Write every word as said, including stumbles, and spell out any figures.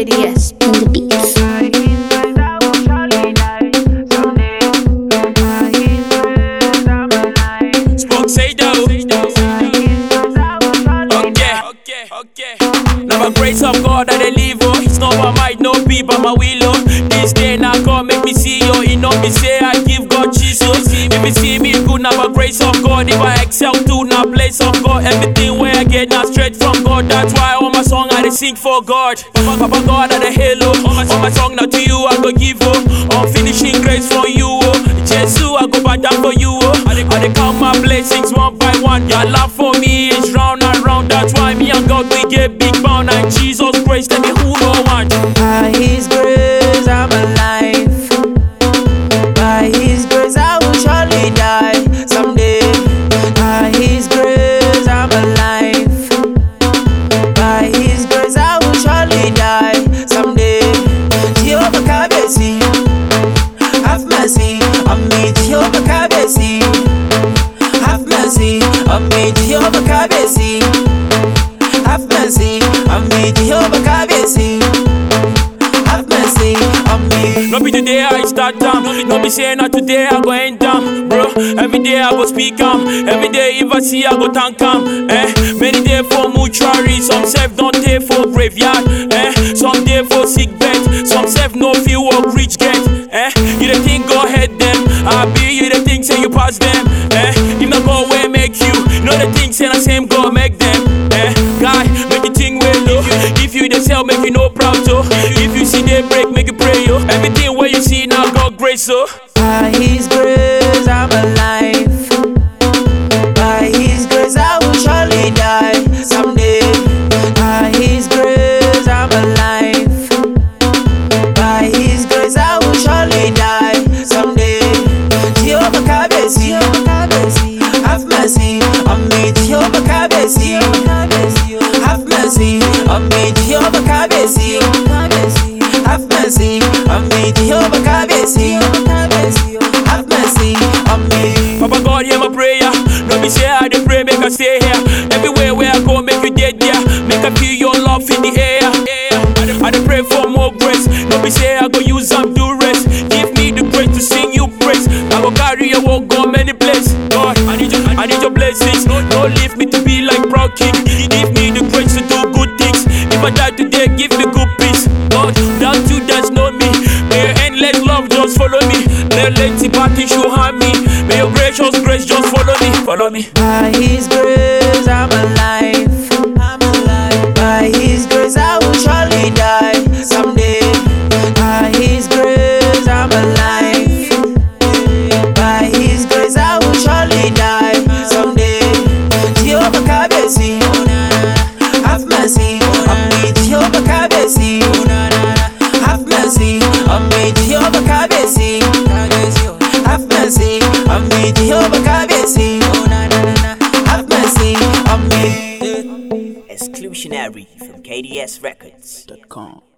K D S on the beats. Spoke say though. Okay, okay, okay. Now by grace of God that they live, oh. It's not by might, no be by my will, oh. This day now God make me see, oh. It not me say I give God Jesus. If you see me good, now by grace of God. If I excel to now place of God. Everything where I get now straight from God. That's why all my song I dey sing for God. Papa God at the halo. All my, all my song now to you I go give, oh. All finishing grace for you, oh. Jesus I go back down for you, oh. I dey count my blessings one by one. Your love for me is round and round. That's why me and God we get big bound. And Jesus grace, tell me who no want. By His grace I'm alive. By His grace I will surely die someday. By His grace I'm alive. By His grace I will surely die someday. Jehovah Kabesi, have mercy on me. Jehovah Kabesi, have mercy on me. Jehovah Kabesi, have mercy on me. Jehovah Kabesi, have mercy on me. No be today I start down. No be saying not today I go end down, bro. Every day I go speak am. Every day if I see I go thank am. Eh, many day for mortuary. Some self don't take for graveyard. Eh, some day for sick bed. Some self no feel work rich get. Eh, you the think go ahead them. I be you the think say you pass them. Eh, if not go where make you. You know the things say the same go make them. Eh, guy make the thing well low. If you the sell make you no proud so. If you see they break make you pray yo. Everything where you see now God grace so. By His grace I'm alive. By His grace I will surely die someday. By His grace I'm alive. By His grace I will surely die someday. Jehovah Kabesi, have mercy on me. Jehovah Kabesi, have mercy on me. Jehovah Kabesi, have mercy on me. Jehovah Kabesi, have mercy on me. Papa God hear my prayer. No be say I dey pray make I stay here. Everywhere where I go make you dead there. Make I feel your love in the air. I dey pray for more grace. No be say I go use am do rest. Give me the grace to sing you praise. I go carry your walk go many places. God, I need your, I need your blessings. Don't leave me to be like proud king. Give me the grace to do good things. If I die today, give me good peace. God, without you there's no me. May your endless love just follow me. May your lengthy party show harm me. May your gracious grace just follow me, follow me. By His grace I'm alive. I'm alive. By His grace I will surely die someday. By His grace I'm alive. By His grace I will surely die someday. Jehovah Kabesi, have mercy on me. Jehovah Kabesi, have mercy on me. Jehovah Kabesi, have mercy on me. Jehovah Kabesi, have mercy on me. Exclusionary from K D S Records dot com.